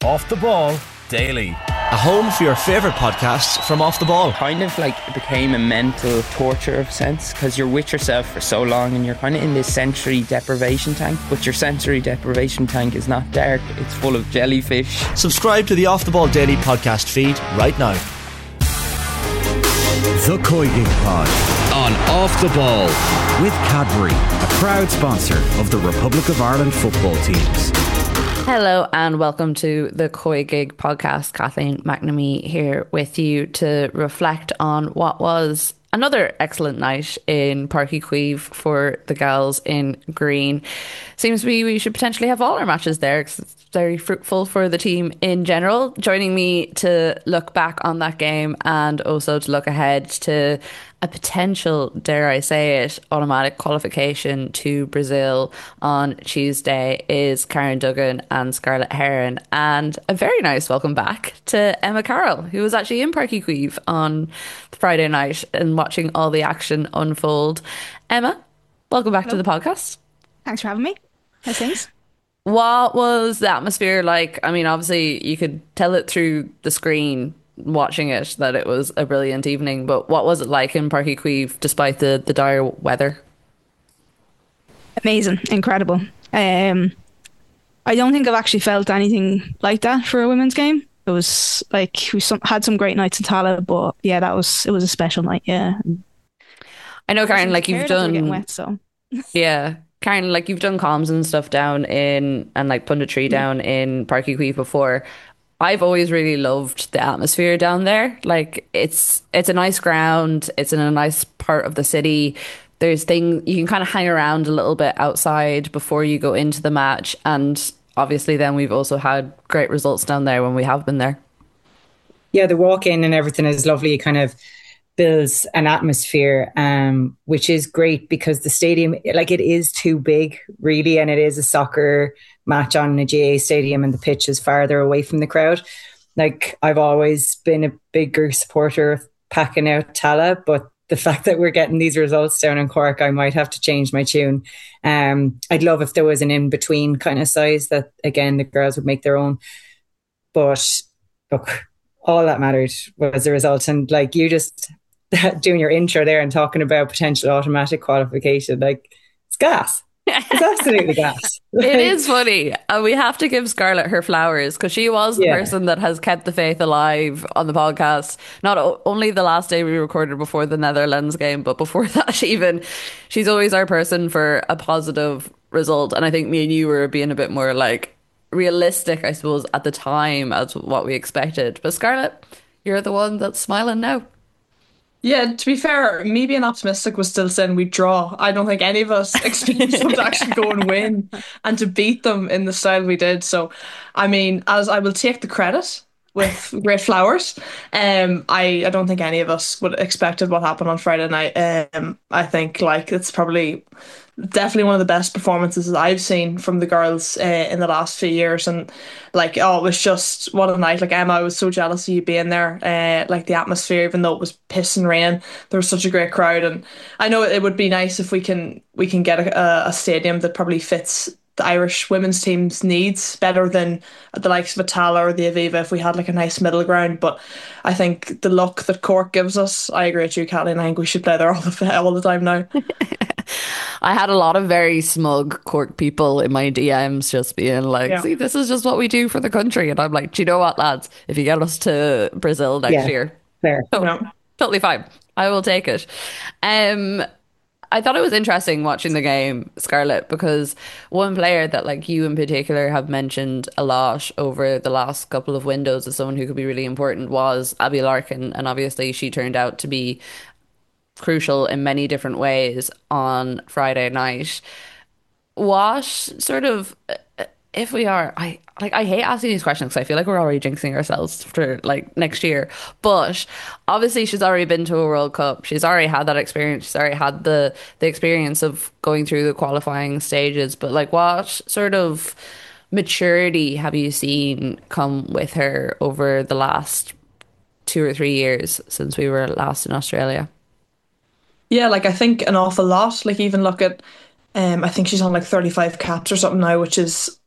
Off the Ball Daily. A home for your favourite podcasts from Off the Ball. Kind of like it became a mental torture of a sense, because you're with yourself for so long and you're kind of in this sensory deprivation tank, but your sensory deprivation tank is not dark, it's full of jellyfish. Subscribe to the Off the Ball Daily podcast feed right now. The COYGIG Pod on Off the Ball with Cadbury, a proud sponsor of the Republic of Ireland football teams. Hello and welcome to the COYGIG podcast. Kathleen McNamee here with you to reflect on what was another excellent night in Páirc Uí Chaoimh for the gals in green. Seems to be we should potentially have all our matches there because it's very fruitful for the team in general. Joining me to look back on that game and also to look ahead to a potential, dare I say it, automatic qualification to Brazil on Tuesday is Karen Duggan and Scarlett Heron. And a very nice welcome back to Emma Carroll, who was actually in Páirc Uí Chaoimh on Friday night and watching all the action unfold. Emma, welcome back to the podcast. Thanks for having me. How's things? What was the atmosphere like? I mean, obviously you could tell it through the screen watching it that it was a brilliant evening, but what was it like in Páirc Uí Chaoimh despite the dire weather? Amazing, incredible. I don't think I've actually felt anything like that for a women's game. It was like had some great nights in Tallaght, but yeah, it was a special night. Yeah, I know, Karen, like you've done getting wet, so yeah, Karen, like you've done comms and stuff down in and like punditry down in Páirc Uí Chaoimh before. I've always really loved the atmosphere down there. Like it's a nice ground. It's in a nice part of the city. There's things you can kind of hang around a little bit outside before you go into the match. And obviously then we've also had great results down there when we have been there. Yeah, the walk in and everything is lovely. It kind of builds an atmosphere, which is great because the stadium, like it is too big really, and it is a soccer match on a GA stadium and the pitch is farther away from the crowd. Like I've always been a bigger supporter of packing out Tallaght, but the fact that we're getting these results down in Cork, I might have to change my tune. I'd love if there was an in-between kind of size that again the girls would make their own, but look, all that mattered was the result. And like you just doing your intro there and talking about potential automatic qualification, like it's gas. It's absolutely gas. It is funny. And we have to give Scarlett her flowers because she was the person that has kept the faith alive on the podcast. Not only the last day we recorded before the Netherlands game, but before that even. She's always our person for a positive result. And I think me and you were being a bit more like realistic, I suppose, at the time as what we expected. But Scarlett, you're the one that's smiling now. Yeah, to be fair, me being optimistic was still saying we'd draw. I don't think any of us expected them to actually go and win and to beat them in the style we did. So, I mean, as I will take the credit with great flowers, I don't think any of us would have expected what happened on Friday night. I think like it's probably definitely one of the best performances I've seen from the girls in the last few years, and like it was just what a night. Like Emma, I was so jealous of you being there. Like the atmosphere, even though it was piss and rain, there was such a great crowd, and I know it would be nice if we can get a stadium that probably fits the Irish women's team's needs better than the likes of a Tallaght or the Aviva if we had like a nice middle ground. But I think the luck that Cork gives us, I agree with you, Kathleen. I think we should play there all the time now. I had a lot of very smug Cork people in my DMs just being like, see, this is just what we do for the country. And I'm like, do you know what, lads? If you get us to Brazil next year, fair. Totally fine. I will take it. I thought it was interesting watching the game, Scarlett, because one player that like you in particular have mentioned a lot over the last couple of windows as someone who could be really important was Abby Larkin. And obviously she turned out to be crucial in many different ways on Friday night. What sort of, if we are, I hate asking these questions because I feel like we're already jinxing ourselves for like next year, but obviously she's already been to a World Cup. She's already had that experience. She's already had the experience of going through the qualifying stages, but like what sort of maturity have you seen come with her over the last 2 or 3 years since we were last in Australia? Yeah, like I think an awful lot. Like even look at I think she's on like 35 caps or something now, which is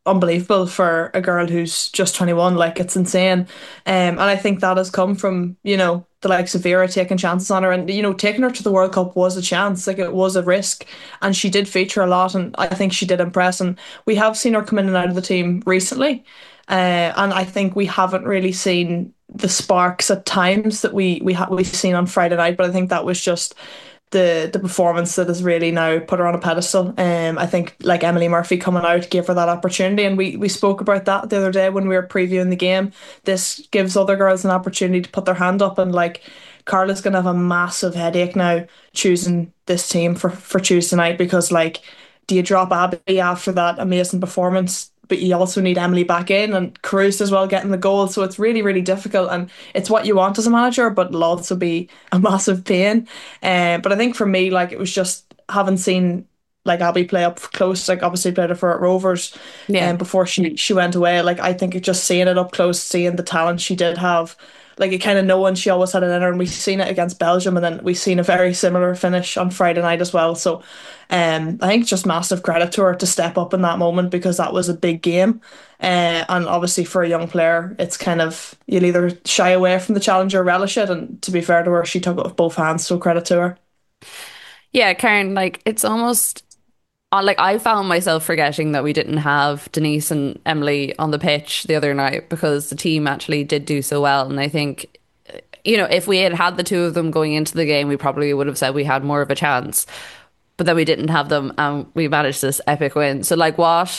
unbelievable for a girl who's just 21. Like, it's insane. And I think that has come from, the likes of Vera taking chances on her, and, taking her to the World Cup was a chance. Like, it was a risk, and she did feature a lot, and I think she did impress. And we have seen her come in and out of the team recently. And I think we haven't really seen the sparks at times that we've seen on Friday night, but I think that was just the performance that has really now put her on a pedestal. I think, like, Emily Murphy coming out gave her that opportunity, and we spoke about that the other day when we were previewing the game. This gives other girls an opportunity to put their hand up, and, like, Carla's gonna have a massive headache now choosing this team for Tuesday night, because, like, do you drop Abby after that amazing performance? But you also need Emily back in, and Cruz as well getting the goal. So it's really, really difficult, and it's what you want as a manager, but it'll also be a massive pain. But I think for me, like, it was just having seen, like, Abby play up close, like, obviously played her for at Rovers, before she went away. Like, I think just seeing it up close, seeing the talent she did have, like, it kind of knowing she always had it in her, and we've seen it against Belgium, and then we've seen a very similar finish on Friday night as well. So I think just massive credit to her to step up in that moment, because that was a big game. And obviously for a young player, it's kind of, you'll either shy away from the challenge or relish it, and to be fair to her, she took it with both hands, so credit to her. Yeah, Karen, like, it's almost like, I found myself forgetting that we didn't have Denise and Emily on the pitch the other night, because the team actually did do so well. And I think, if we had had the two of them going into the game, we probably would have said we had more of a chance. But then we didn't have them, and we managed this epic win. So, like,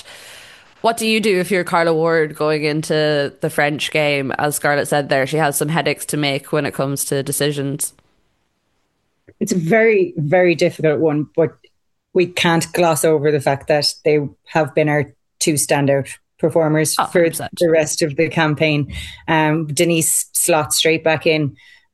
what do you do if you're Carla Ward going into the French game? As Scarlett said there, she has some headaches to make when it comes to decisions. It's a very, very difficult one, but we can't gloss over the fact that they have been our two standout performers for the rest of the campaign. Denise slots straight back in.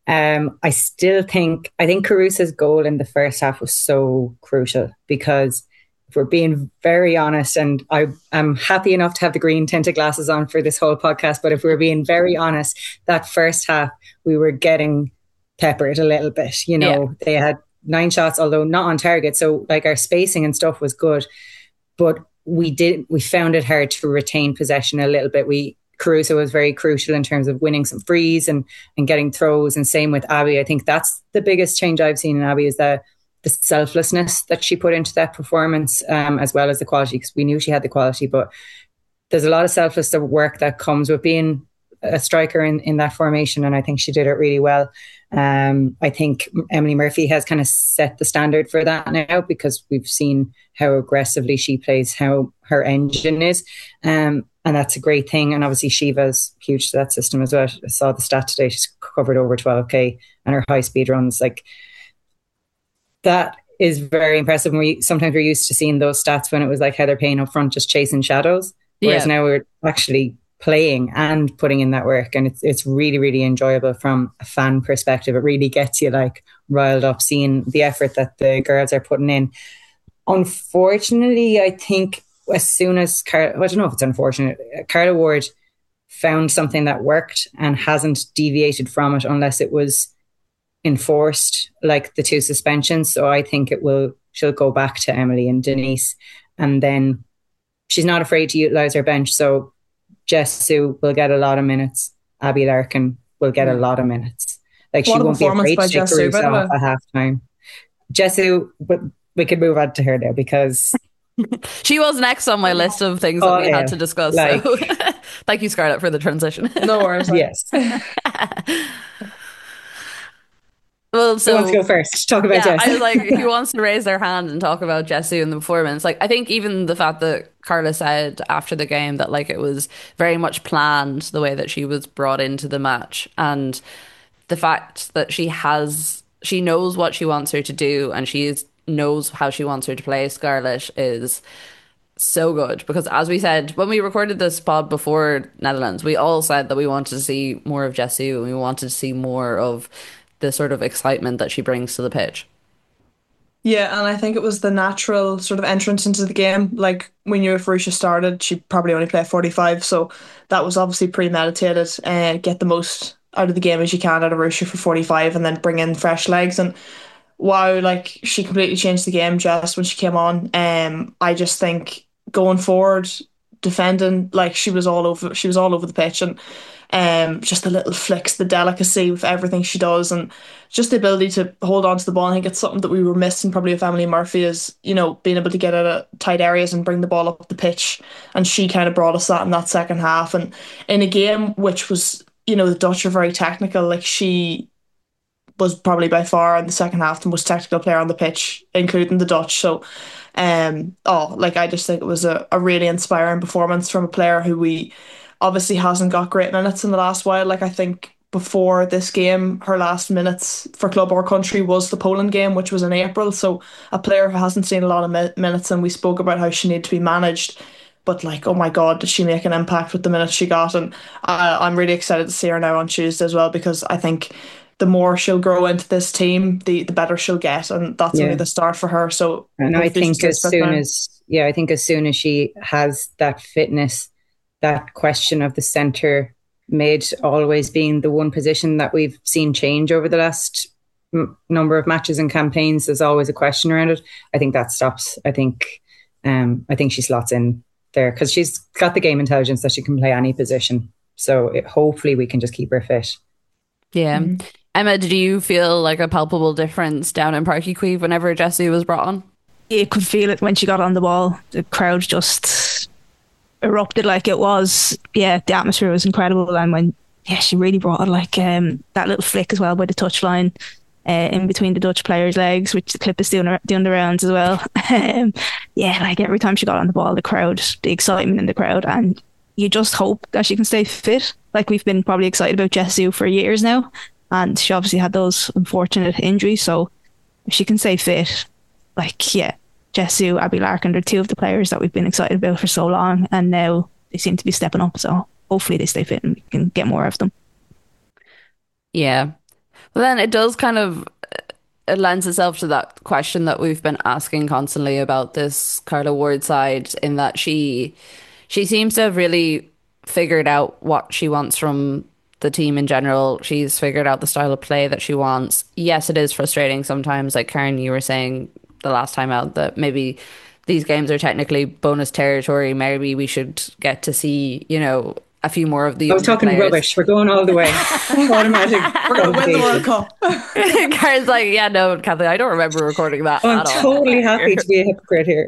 I think Carusa's goal in the first half was so crucial, because if we're being very honest, and I'm happy enough to have the green tinted glasses on for this whole podcast, but if we're being very honest, that first half we were getting peppered a little bit. They had 9 shots, although not on target. So, like, our spacing and stuff was good, but we found it hard to retain possession a little bit. Carusa was very crucial in terms of winning some frees and getting throws, and same with Abby. I think that's the biggest change I've seen in Abby, is the selflessness that she put into that performance, as well as the quality, because we knew she had the quality, but there's a lot of selfless work that comes with being a striker in that formation, and I think she did it really well. I think Emily Murphy has kind of set the standard for that now, because we've seen how aggressively she plays, how her engine is, and that's a great thing. And obviously Shiva's huge to that system as well. I saw the stat today, she's covered over 12k, and her high speed runs, like, that is very impressive. And sometimes we're used to seeing those stats when it was like Heather Payne up front just chasing shadows, whereas now we're actually playing and putting in that work, and it's really, really enjoyable from a fan perspective. It really gets you, like, riled up seeing the effort that the girls are putting in. Unfortunately, I think as soon as I don't know if it's unfortunate, Carla Ward found something that worked and hasn't deviated from it unless it was enforced, like the 2 suspensions. So I think she'll go back to Emily and Denise, and then she's not afraid to utilise her bench. So Jess Sue will get a lot of minutes. Abby Larkin will get a lot of minutes. Like, she won't be afraid to take Carusa off at half time. Jess Sue, but we could move on to her now, because she was next on my list of things that we had to discuss. Like, so thank you, Scarlett, for the transition. No worries. Yes. Well, so who wants to go first? Talk about Jess. I was like, who wants to raise their hand and talk about Jessie and the performance? Like, I think even the fact that Carla said after the game that, like, it was very much planned, the way that she was brought into the match, and the fact that she knows what she wants her to do, and knows how she wants her to play Scarlett, is so good. Because as we said when we recorded this pod before Netherlands, we all said that we wanted to see more of Jessie, and we wanted to see more of the sort of excitement that she brings to the pitch. Yeah, and I think it was the natural sort of entrance into the game. Like, we knew if Russia started, she'd probably only play 45, so that was obviously premeditated. Get the most out of the game as you can out of Russia for 45, and then bring in fresh legs. And wow, like, she completely changed the game just when she came on. I just think going forward, defending. Like she was all over the pitch, and just the little flicks, the delicacy with everything she does, and just the ability to hold on to the ball. I think it's something that we were missing probably with Emily Murphy, is, you know, being able to get out of tight areas and bring the ball up the pitch. And she kind of brought us that in that second half. And in a game which was, you know, the Dutch are very technical, like she was probably by far in the second half the most technical player on the pitch, including the Dutch. So I just think it was a really inspiring performance from a player who we obviously hasn't got great minutes in the last while. Like I think before this game, her last minutes for club or country was the Poland game, which was in April. So a player who hasn't seen a lot of minutes, and we spoke about how she needed to be managed. But like, oh my God, did she make an impact with the minutes she got? And I'm really excited to see her now on Tuesday as well, because I think the more she'll grow into this team, the better she'll get, and that's only the start for her. So, and I think as soon as she has that fitness, that question of the centre mid always being the one position that we've seen change over the last number of matches and campaigns, there's always a question around it. I think that stops. I think she slots in there because she's got the game intelligence that she can play any position. So hopefully we can just keep her fit. Yeah. Mm-hmm. Emma, did you feel like a palpable difference down in Páirc Uí Chaoimh whenever Jessie was brought on? You could feel it when she got on the ball. The crowd just erupted like it was. Yeah, the atmosphere was incredible. And when she really brought like that little flick as well by the touchline in between the Dutch players' legs, which the clip is doing the rounds as well. Like every time she got on the ball, the crowd, the excitement in the crowd, and you just hope that she can stay fit. Like we've been probably excited about Jessie for years now. And she obviously had those unfortunate injuries. So if she can stay fit, Jessie, Abby Larkin, they're two of the players that we've been excited about for so long. And now they seem to be stepping up. So hopefully they stay fit and we can get more of them. Yeah. Well, then it does it lends itself to that question that we've been asking constantly about this Carla Ward side, in that she seems to have really figured out what she wants from the team in general. She's figured out the style of play that she wants. Yes, it is frustrating sometimes, like Karen, you were saying the last time out, that maybe these games are technically bonus territory. Maybe we should get to see, you know, a few more of these. I was talking rubbish. We're going all the way. Automatic. We're going to win the World Cup. Karen's like, yeah, no, Kathy, I don't remember recording that. I'm totally happy to be a hypocrite here.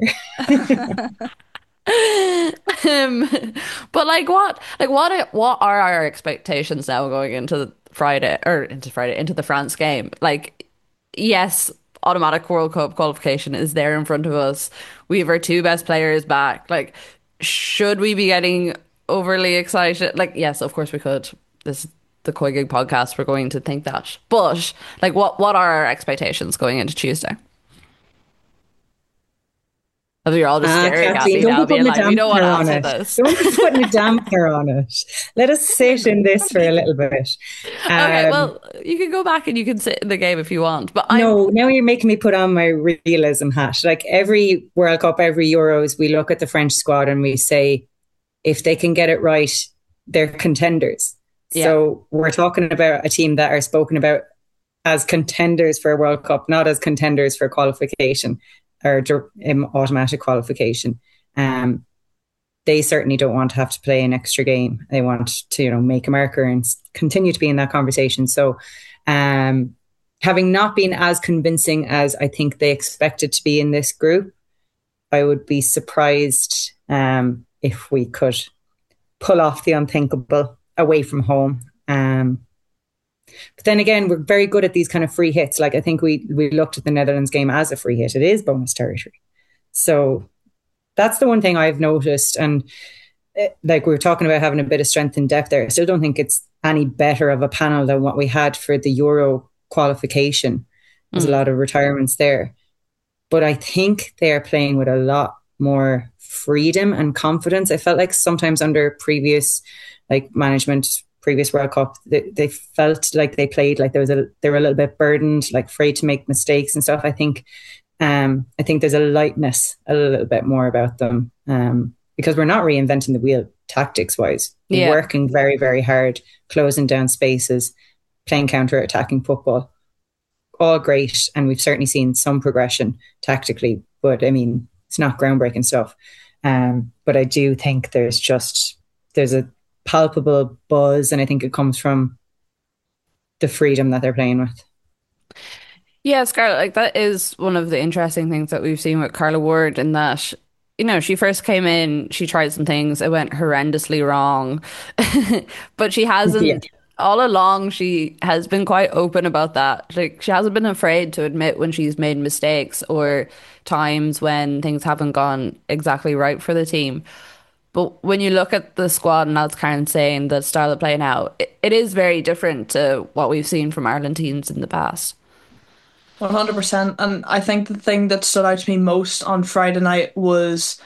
But what are our expectations now going into the France game? Like, yes, automatic World Cup qualification is there in front of us. We have our two best players back. Like, should we be getting overly excited? Like, yes, of course we could. This is the Koi Gig podcast. We're going to think that. But like, what are our expectations going into Tuesday? You're all just staring at me now, being like, we don't want to answer this. Don't be putting a damper on it. Let us sit in this for a little bit. Okay, well, you can go back and you can sit in the game if you want. But no, now you're making me put on my realism hat. Like every World Cup, every Euros, we look at the French squad and we say, if they can get it right, they're contenders. Yeah. So we're talking about a team that are spoken about as contenders for a World Cup, not as contenders for qualification or automatic qualification. They certainly don't want to have to play an extra game. They want to, make America and continue to be in that conversation. So having not been as convincing as I think they expected to be in this group, I would be surprised if we could pull off the unthinkable away from home. But then again, we're very good at these kind of free hits. Like I think we looked at the Netherlands game as a free hit. It is bonus territory. So that's the one thing I've noticed. And like we were talking about having a bit of strength and depth there. I still don't think it's any better of a panel than what we had for the Euro qualification. There's a lot of retirements there. But I think they're playing with a lot more freedom and confidence. I felt like sometimes under previous management, previous World Cup, they felt like they played like they were a little bit burdened, like afraid to make mistakes and stuff. I think there's a lightness a little bit more about them because we're not reinventing the wheel tactics wise. We're working very, very hard, closing down spaces, playing counter-attacking football. All great, and we've certainly seen some progression tactically, but I mean, it's not groundbreaking stuff. But I do think there's a palpable buzz, and I think it comes from the freedom that they're playing with. Yeah, Scarlett, like that is one of the interesting things that we've seen with Carla Ward in that, she first came in, she tried some things, it went horrendously wrong. But she hasn't, Yeah. all along, she has been quite open about that. Like, she hasn't been afraid to admit when she's made mistakes or times when things haven't gone exactly right for the team. But when you look at the squad, and as Karen's saying, the style of play now, it is very different to what we've seen from Ireland teams in the past. 100%. And I think the thing that stood out to me most on Friday night was,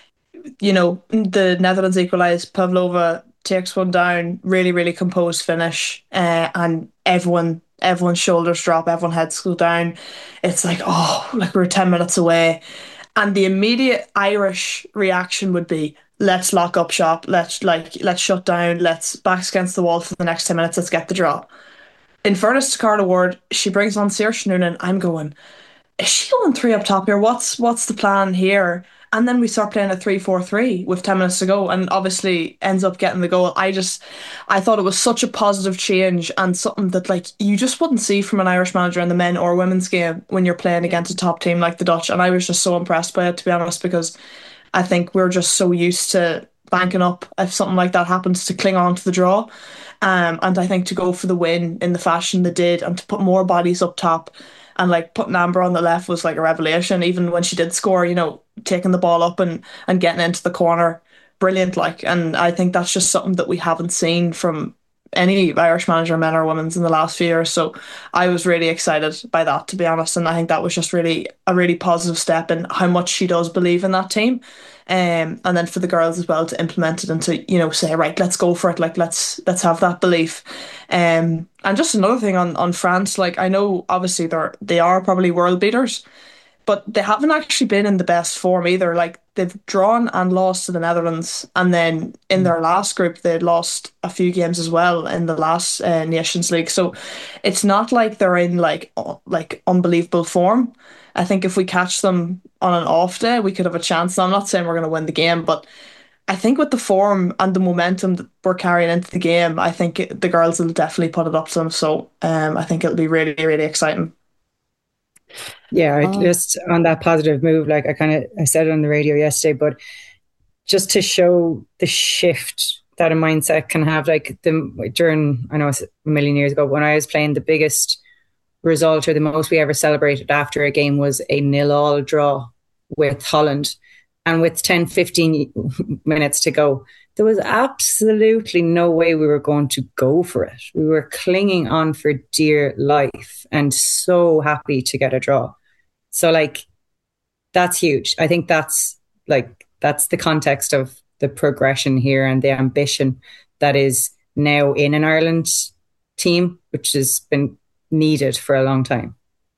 the Netherlands equalised. Pavlova takes one down, really, really composed finish, and everyone's shoulders drop, everyone heads go down. It's like, oh, like we're 10 minutes away. And the immediate Irish reaction would be, let's lock up shop, let's shut down, let's backs against the wall for the next 10 minutes, let's get the draw. In fairness to Carla Ward, she brings on Saoirse Noonan. I'm going, is she going three up top here? What's the plan here? And then we start playing a 3-4-3 with 10 minutes to go, and obviously ends up getting the goal. I thought it was such a positive change, and something that like you just wouldn't see from an Irish manager in the men or women's game when you're playing against a top team like the Dutch. And I was just so impressed by it, to be honest, because I think we're just so used to banking up if something like that happens to cling on to the draw. And I think to go for the win in the fashion they did, and to put more bodies up top, and like putting Amber on the left was like a revelation. Even when she did score, taking the ball up and getting into the corner, brilliant. And I think that's just something that we haven't seen from any Irish manager, men or women's, in the last few years. So I was really excited by that, to be honest. And I think that was just really a really positive step in how much she does believe in that team. And then for the girls as well to implement it and to, say, right, let's go for it. Like, let's have that belief. And just another thing on France, like, I know obviously they are probably world beaters, but they haven't actually been in the best form either. Like, they've drawn and lost to the Netherlands, and then in their last group they'd lost a few games as well in the last Nations League. So it's not like they're in like unbelievable form. I think if we catch them on an off day, we could have a chance. Now, I'm not saying we're going to win the game, but I think with the form and the momentum that we're carrying into the game, I think the girls will definitely put it up to them. So I think it'll be really, really exciting. Yeah, just on that positive move, like I said it on the radio yesterday, but just to show the shift that a mindset can have, like I know it's a million years ago, when I was playing, the biggest result or the most we ever celebrated after a game was a 0-0 draw with Holland. And with 10-15 minutes to go, there was absolutely no way we were going to go for it. We were clinging on for dear life and so happy to get a draw. So like, that's huge. I think that's the context of the progression here and the ambition that is now in an Ireland team, which has been needed for a long time.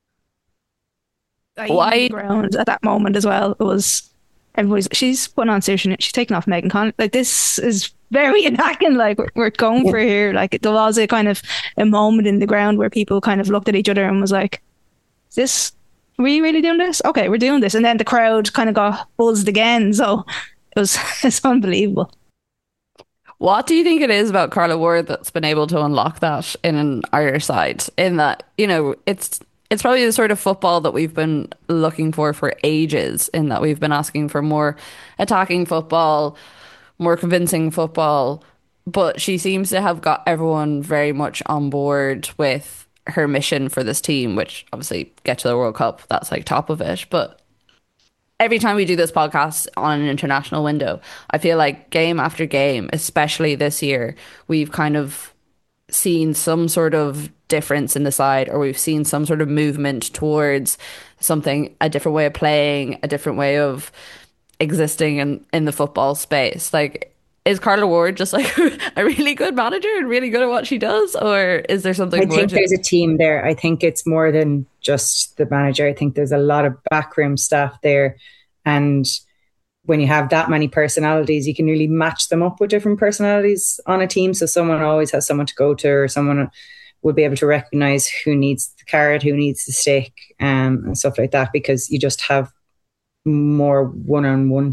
Why ground at that moment as well? It was she's putting on Saoirse, she's taking off Megan Conlon. Like, this is very attacking. Like, we're going for here. Like, there was a kind of a moment in the ground where people kind of looked at each other and was like, are we really doing this? Okay, we're doing this. And then the crowd kind of got buzzed again. So it's unbelievable. What do you think it is about Carla Ward that's been able to unlock that in an Irish side? In that, it's probably the sort of football that we've been looking for ages, in that we've been asking for more attacking football, more convincing football. But she seems to have got everyone very much on board with her mission for this team, which obviously get to the World Cup, that's like top of it. But every time we do this podcast on an international window, I feel like game after game, especially this year, we've kind of seen some sort of difference in the side, or we've seen some sort of movement towards a different way of playing, a different way of existing in the football space. Like, is Carla Ward just like a really good manager and really good at what she does, or is there something more? I think there's a team there. I think it's more than just the manager. I think there's a lot of backroom staff there, and when you have that many personalities, you can really match them up with different personalities on a team. So someone always has someone to go to, or someone would be able to recognize who needs the carrot, who needs the stick, and stuff like that, because you just have more one-on-one time.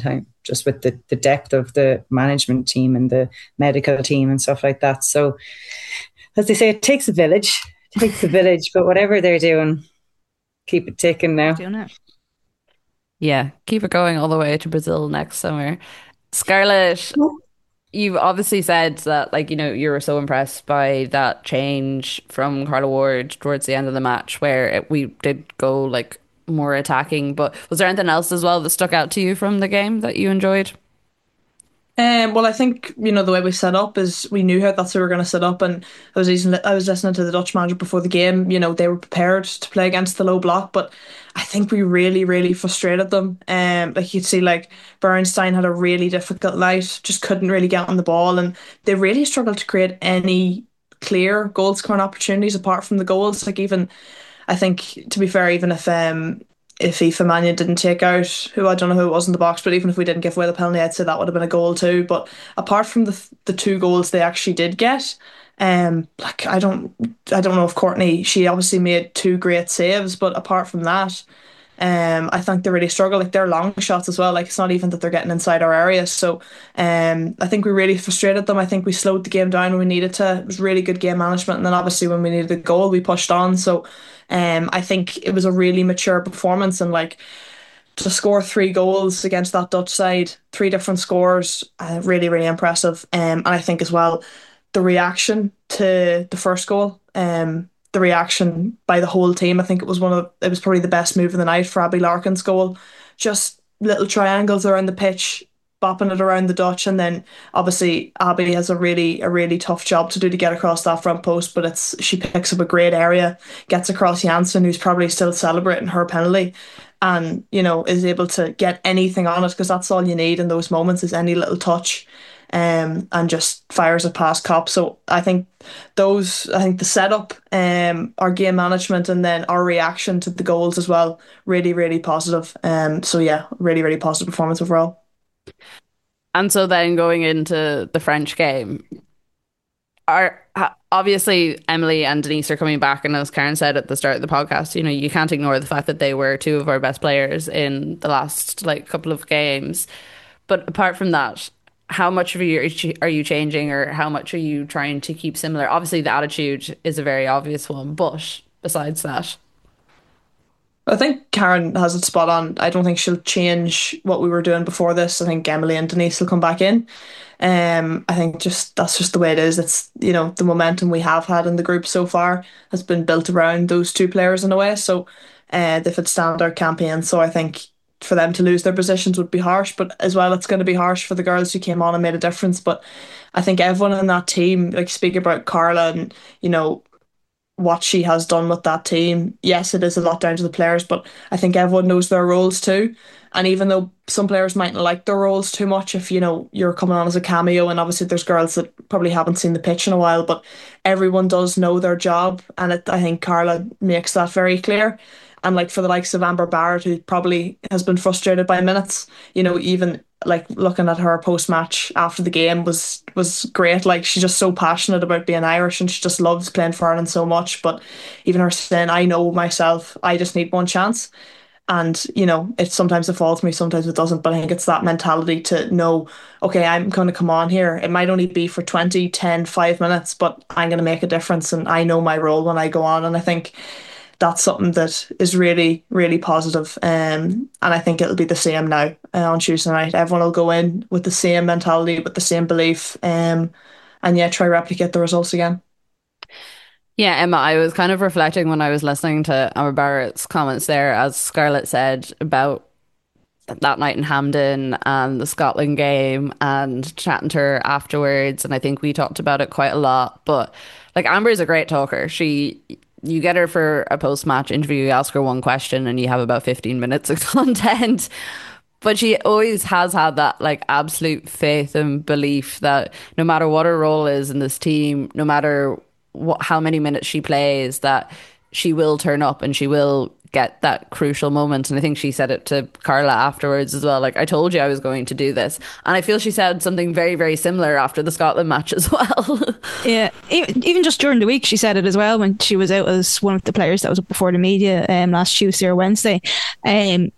just with the depth of the management team and the medical team and stuff like that. So, as they say, it takes a village. It takes a village, but whatever they're doing, keep it ticking now. Doing it. Yeah, keep it going all the way to Brazil next summer. Scarlett, you've obviously said that, like, you know, you were so impressed by that change from Carla Ward towards the end of the match where we did go like more attacking. But was there anything else as well that stuck out to you from the game that you enjoyed? Well, I think, you know, the way we set up is we knew how that's how we were going to set up, and I was listening to the Dutch manager before the game. You know, they were prepared to play against the low block, but I think we really, really frustrated them. Like you'd see, like Bernstein had a really difficult night, just couldn't really get on the ball, and they really struggled to create any clear goal scoring opportunities apart from the goals. Like even, I think, to be fair, even if Aoife Mannion didn't take out, who I don't know who it was in the box, but even if we didn't give away the penalty, I'd say that would have been a goal too. But apart from the 2 goals they actually did get, like I don't know if Courtney, she obviously made 2 great saves, but apart from that, I think they really struggle. Like their long shots as well. Like it's not even that they're getting inside our area. So I think we really frustrated them. I think we slowed the game down when we needed to. It was really good game management, and then obviously when we needed a goal, we pushed on. So I think it was a really mature performance, and like to score 3 goals against that Dutch side, 3 different scores, really, really impressive. And I think as well the reaction to the first goal, the reaction by the whole team. I think it was probably the best move of the night for Abby Larkin's goal. Just little triangles around the pitch, bopping it around the Dutch, and then obviously Abby has a really tough job to do to get across that front post, but she picks up a great area, gets across Janssen, who's probably still celebrating her penalty, and you know is able to get anything on it, because that's all you need in those moments is any little touch. And just fires it past Kopp. So I think the setup, our game management, and then our reaction to the goals as well, really, really positive. So yeah, really, really positive performance overall. And so then going into the French game, obviously Emily and Denise are coming back, and as Karen said at the start of the podcast, you know, you can't ignore the fact that they were 2 of our best players in the last like couple of games. But apart from that, how much of you are you changing, or how much are you trying to keep similar? Obviously the attitude is a very obvious one, but besides that, I think Karen has it spot on. I don't think she'll change what we were doing before this. I think Emily and Denise will come back in. I think that's just the way it is. It's, you know, the momentum we have had in the group so far has been built around those 2 players in a way. So they've had standout campaigns. So I think for them to lose their positions would be harsh, but as well it's going to be harsh for the girls who came on and made a difference. But I think everyone in that team, like speaking about Carla and, you know, what she has done with that team, yes, it is a lot down to the players, but I think everyone knows their roles too. And even though some players mightn't like their roles too much, if you know you're coming on as a cameo, and obviously there's girls that probably haven't seen the pitch in a while, but everyone does know their job, and I think Carla makes that very clear. And like for the likes of Amber Barrett, who probably has been frustrated by minutes, you know, even like looking at her post match after the game was great. Like she's just so passionate about being Irish, and she just loves playing for Ireland so much. But even her saying, I know myself, I just need one chance. And, you know, sometimes it falls me, sometimes it doesn't. But I think it's that mentality to know, okay, I'm going to come on here. It might only be for 20, 10, 5 minutes, but I'm going to make a difference. And I know my role when I go on. And I think that's something that is really, really positive. And I think it'll be the same now on Tuesday night. Everyone will go in with the same mentality, with the same belief, and yeah, try replicate the results again. Yeah, Emma, I was kind of reflecting when I was listening to Amber Barrett's comments there, as Scarlett said, about that night in Hampden and the Scotland game, and chatting to her afterwards. And I think we talked about it quite a lot. But like, Amber is a great talker. You get her for a post-match interview, you ask her one question and you have about 15 minutes of content. But she always has had that like absolute faith and belief that no matter what her role is in this team, no matter how many minutes she plays, that she will turn up and she will get that crucial moment. And I think she said it to Carla afterwards as well, like, I told you I was going to do this. And I feel she said something very, very similar after the Scotland match as well. Yeah, even just during the week she said it as well, when she was out as one of the players that was up before the media last Tuesday or Wednesday.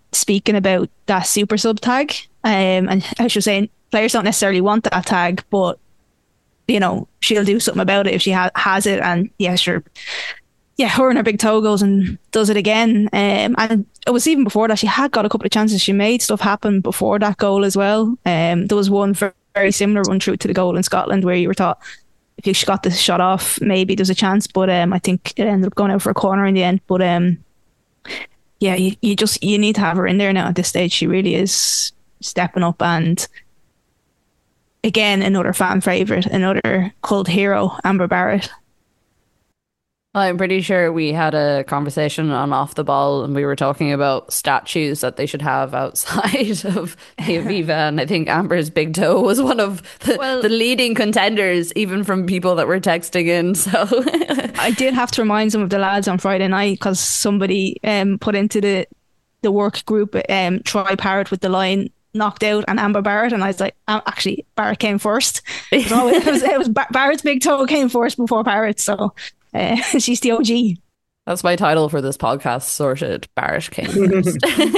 speaking about that super sub tag. And I was saying players don't necessarily want that tag, but she'll do something about it if she has it. And yeah, sure. Yeah, her and her big toe goes and does it again. And it was even before that. She had got a couple of chances. She made stuff happen before that goal as well. There was one very similar one through to the goal in Scotland where you were thought if she got the shot off, maybe there's a chance. But I think it ended up going out for a corner in the end. But yeah, you need to have her in there now at this stage. She really is stepping up, and again, another fan favourite, another cult hero, Amber Barrett. Well, I'm pretty sure we had a conversation on Off the Ball and we were talking about statues that they should have outside of the Aviva. And I think Amber's big toe was one of the leading contenders, even from people that were texting in. So I did have to remind some of the lads on Friday night because somebody put into the work group Troy Parrott with the line knocked out and Amber Barrett, and I was like, actually Barrett came first. It was Barrett's big toe came first before Parrott, so she's the OG. That's my title for this podcast. Sorted. Barrett came first.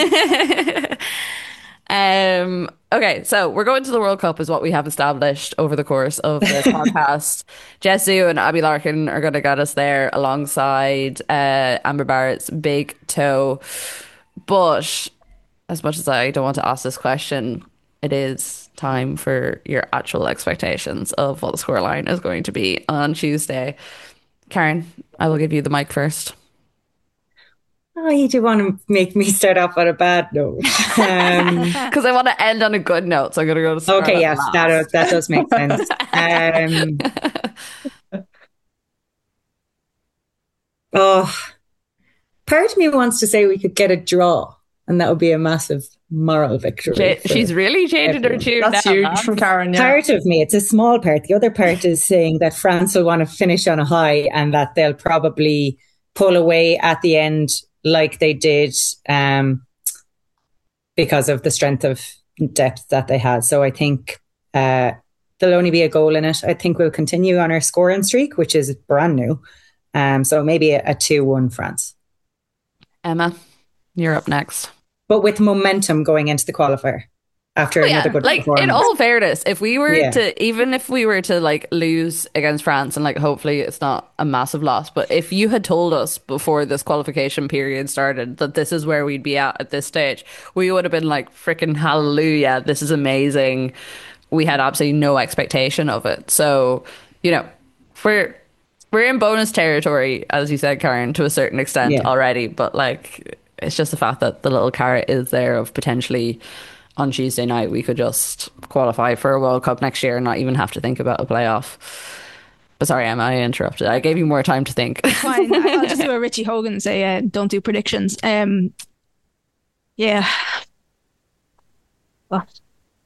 Okay, so we're going to the World Cup is what we have established over the course of this podcast. Jessu and Abby Larkin are going to get us there alongside Amber Barrett's big toe. But as much as I don't want to ask this question, it is time for your actual expectations of what the scoreline is going to be on Tuesday. Karen, I will give you the mic first. Oh, you do want to make me start off on a bad note. Because I want to end on a good note, so I'm going to go to okay, yes, that does make sense. Part of me wants to say we could get a draw, and that would be a massive moral victory. She's really changing her tune. That's huge from Karen. Yeah. Part of me, it's a small part. The other part is saying that France will want to finish on a high and that they'll probably pull away at the end like they did because of the strength of depth that they had. So I think there'll only be a goal in it. I think we'll continue on our scoring streak, which is brand new. So maybe a 2-1 France. Emma, you're up next. But with momentum going into the qualifier after another good performance. In all fairness, if we were to like lose against France, and like hopefully it's not a massive loss, but if you had told us before this qualification period started that this is where we'd be at this stage, we would have been like, freaking hallelujah, this is amazing. We had absolutely no expectation of it. So, we're in bonus territory, as you said, Karen, to a certain extent already, but like it's just the fact that the little carrot is there of potentially on Tuesday night we could just qualify for a World Cup next year and not even have to think about a playoff. But sorry, Emma, I interrupted. I gave you more time to think. Fine, I'll just do a Richie Hogan and say don't do predictions. Yeah. Well,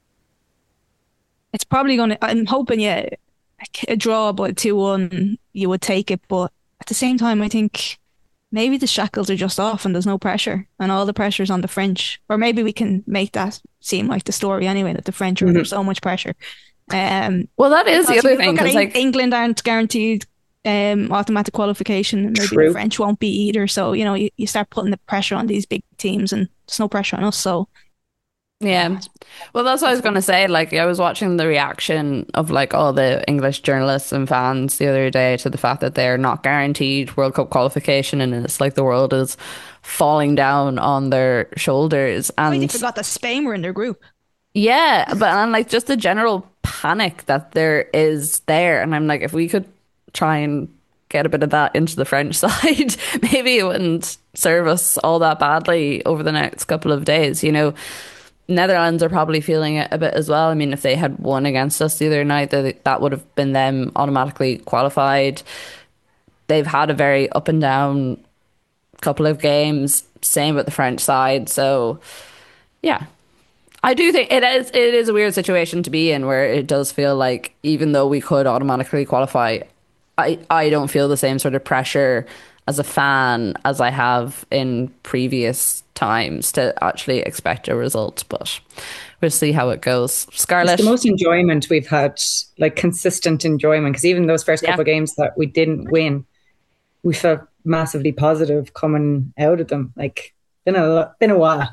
it's probably going to, I'm hoping, a draw, but 2-1, you would take it. But at the same time, I think maybe the shackles are just off and there's no pressure and all the pressure's on the French. Or maybe we can make that seem like the story anyway, that the French are under so much pressure. Well, that is the other thing. Because like England aren't guaranteed automatic qualification, and maybe the French won't be either. So, you start putting the pressure on these big teams and there's no pressure on us. So yeah, well, that's what I was going to say. Like, I was watching the reaction of like all the English journalists and fans the other day to the fact that they're not guaranteed World Cup qualification, and it's like the world is falling down on their shoulders. And I forgot that Spain were in their group. Yeah, and like just the general panic that there is there, and I'm like, if we could try and get a bit of that into the French side, maybe it wouldn't serve us all that badly over the next couple of days. Netherlands are probably feeling it a bit as well. I mean, if they had won against us the other night, that would have been them automatically qualified. They've had a very up and down couple of games. Same with the French side. So, yeah, I do think it is a weird situation to be in, where it does feel like even though we could automatically qualify, I don't feel the same sort of pressure as a fan as I have in previous times to actually expect a result, but we'll see how it goes. Scarlett, it's the most enjoyment we've had, like consistent enjoyment, because even those first couple of games that we didn't win, we felt massively positive coming out of them. Like been a while.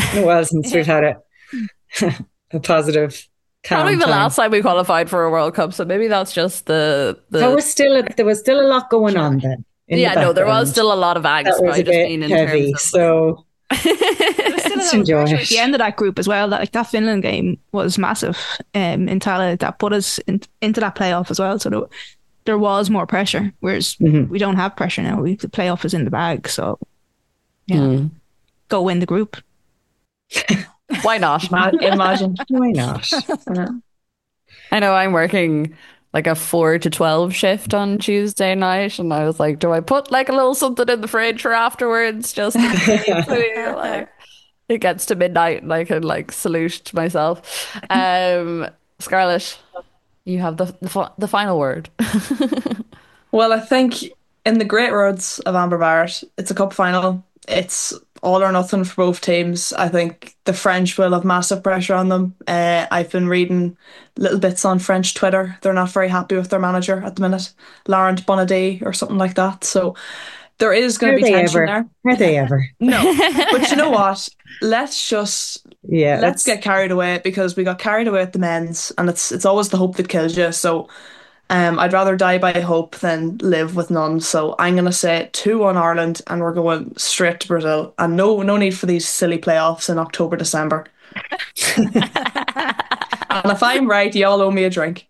It's been a while since we've had a positive. Probably the last time we qualified for a World Cup, so maybe that's just the. There was still a lot going on then. There was still a lot of angst. That was a bit heavy, so let's enjoy it. At the end of that group as well, that Finland game was massive in Tallaght. That put us into that playoff as well. So there was more pressure, whereas we don't have pressure now. The playoff is in the bag, so go win the group. Why not? Imagine. Why not? I know I'm working like a 4 to 12 shift on Tuesday night, and I was like, do I put like a little something in the fridge for afterwards, just in case, like, it gets to midnight and I can like salute myself. Scarlett, you have the final word. Well, I think in the great words of Amber Barrett, it's a cup final. It's all or nothing for both teams. I think the French will have massive pressure on them. I've been reading little bits on French Twitter. They're not very happy with their manager at the minute, Laurent Bonadé or something like that. So there is going to be tension there. Are they ever? No. But you know what? Let's get carried away, because we got carried away at the men's, and it's always the hope that kills you. So I'd rather die by hope than live with none. So I'm going to say 2-1 Ireland, and we're going straight to Brazil. And no need for these silly playoffs in October, December. And if I'm right, y'all owe me a drink.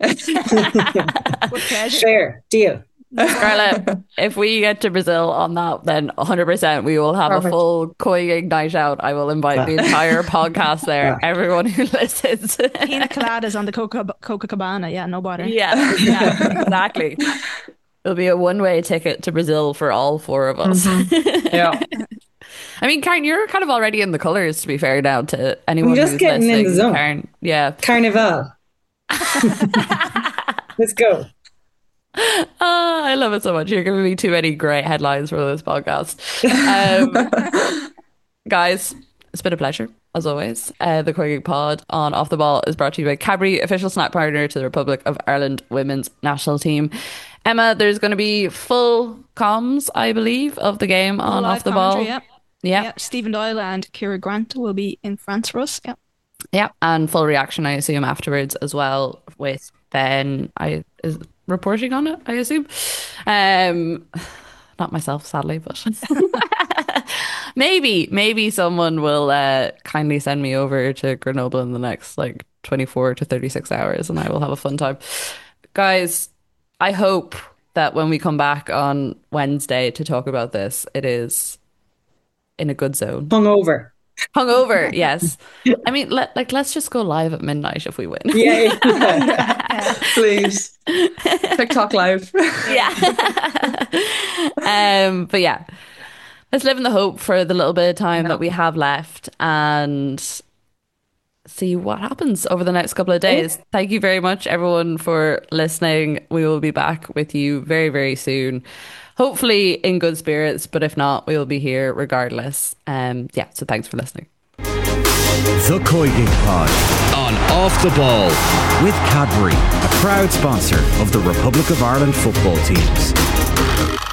Fair deal. Scarlett, if we get to Brazil on that, then 100% we will have a full Coigig night out. I will invite the entire podcast there, everyone who listens. Pina coladas on the Copacabana, yeah, no bother. Yeah, exactly. It'll be a one-way ticket to Brazil for all 4 of us. Yeah. I mean, Karen, you're kind of already in the colours, to be fair, now to anyone just who's getting listening. in the zone. Karen, yeah. Carnival. Let's go. I love it so much. You're giving me too many great headlines for this podcast. Guys, it's been a pleasure, as always. The Coigig Pod on Off the Ball is brought to you by Cadbury, official snack partner to the Republic of Ireland women's national team. Emma, there's going to be full comms, I believe, of the game on Off the Ball. Yeah. Stephen Doyle and Kira Grant will be in France for us. Yeah, and full reaction, I assume, afterwards as well, with Ben is reporting on it, I assume. Not myself, sadly, but maybe someone will kindly send me over to Grenoble in the next 24 to 36 hours, and I will have a fun time. Guys, I hope that when we come back on Wednesday to talk about this, it is in a good zone. Hungover, yes. I mean, let's just go live at midnight if we win. Yeah. Please. TikTok live. Yeah. But yeah, let's live in the hope for the little bit of time that we have left and see what happens over the next couple of days. Thank you very much, everyone, for listening. We will be back with you very, very soon. Hopefully in good spirits, but if not, we will be here regardless. So thanks for listening. The Coigig Pod on Off the Ball with Cadbury, a proud sponsor of the Republic of Ireland football teams.